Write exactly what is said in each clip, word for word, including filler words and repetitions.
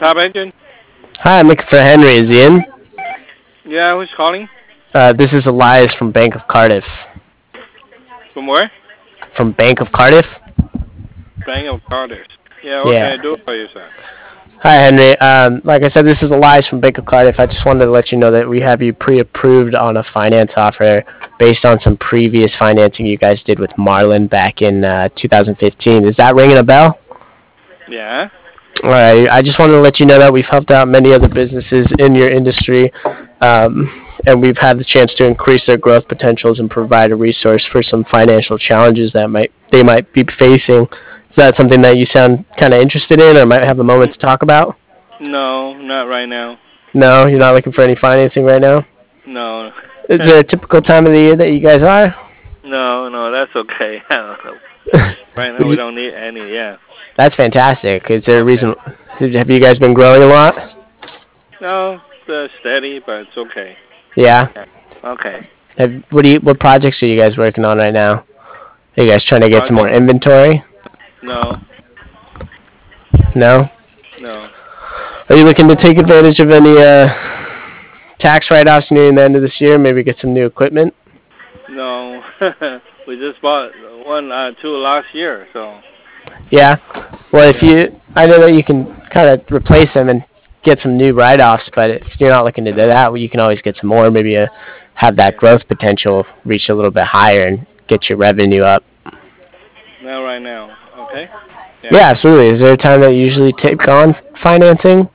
Top agent? Hi, I'm looking for Henry. Is he in? Yeah, who's calling? Uh, this is Elias from Bank of Cardiff. From where? From Bank of Cardiff? Bank of Cardiff. Yeah, what can I Yeah. do for you, sir? Hi, Henry. Um, like I said, this is Elias from Bank of Cardiff. I just wanted to let you know that we have you pre-approved on a finance offer based on some previous financing you guys did with Marlin back in uh, two thousand fifteen. Is that ringing a bell? Yeah? All right. I just wanted to let you know that we've helped out many other businesses in your industry, um, and we've had the chance to increase their growth potentials and provide a resource for some financial challenges that might they might be facing. Is that something that you sound kind of interested in, or might have a moment Mm, to talk about? no, not right now. No, you're not looking for any financing right now. No. Is there a typical time of the year that you guys are? no, no, that's okay. I don't know. Right now Would we you, don't need any, yeah. that's fantastic. Is there a Okay. reason? Have you guys been growing a lot? No, it's uh, steady, but it's okay. Yeah. Yeah. Okay. Have, what do you? What projects are you guys working on right now? Are you guys trying to get some more Project? inventory? No, No. no, Are you looking to take advantage of any uh, tax write-offs near the end of this year? Maybe get some new equipment. no. we just bought one, uh, two last year, so, Yeah. Well, if yeah. you, I know that you can kind of replace them and get some new write-offs, but if you're not looking to do that, well, you can always get some more. Maybe uh, have that Yeah. growth potential reach a little bit higher and get your revenue up. Not right now, okay? Yeah. Yeah, absolutely. Is there a time that you usually take on financing?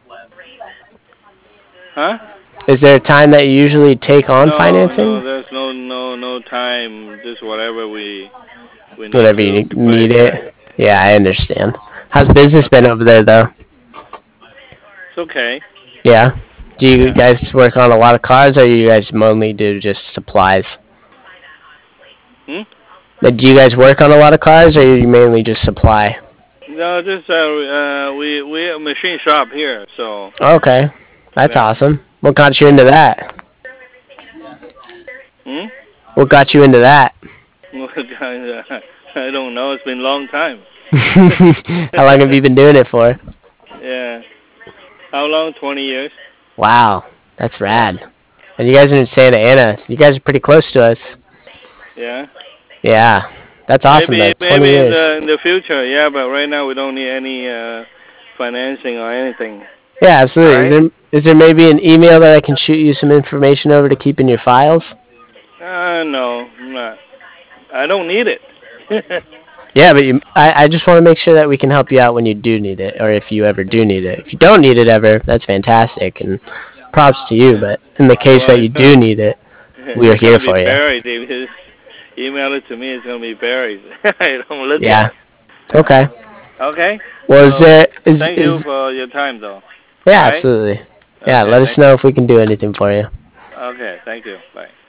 Huh? Is there a time that you usually take on No, no, financing? there's no, no, no time. Just whatever we, we need Whenever to you replace, need yeah. it. Yeah, I understand. How's business been Okay. over there, though? It's okay. Yeah. Do you Yeah. guys work on a lot of cars, or you guys mainly do just supplies? Hmm? Like, do you guys work on a lot of cars, or you mainly just supply? No, just, uh, uh, we, we have a machine shop here, so, Okay, that's yeah. awesome. What got you Yeah. into that? Hmm? What got you into that? I don't know. It's been a long time. How long have you been doing it for? yeah. How long? twenty years? Wow, that's Yeah. rad. And you guys are in Santa Ana. You guys are pretty close to us. Yeah. Yeah, that's awesome though. Maybe twenty maybe in years. the in the future, yeah, but right now we don't need any uh financing or anything. Yeah, All absolutely. Is right? there is there maybe an email that I can shoot you some information over to keep in your files? Uh no, I'm not. I don't need it. Yeah, but you, I, I just want to make sure that we can help you out when you do need it, or if you ever do need it. If you don't need it ever, that's fantastic, and props to you. yeah. But in the case Well, that you it's gonna do need it, we are it's here gonna be for you. buried. If you email it to me, it's gonna be buried. I don't look at Yeah. it. Yeah. Okay. Okay. Well, is So there is thank you is for your time, though. All yeah, right. absolutely. Yeah, Okay. let us Thank know you. if we can do anything for you. Okay. Thank you. Bye.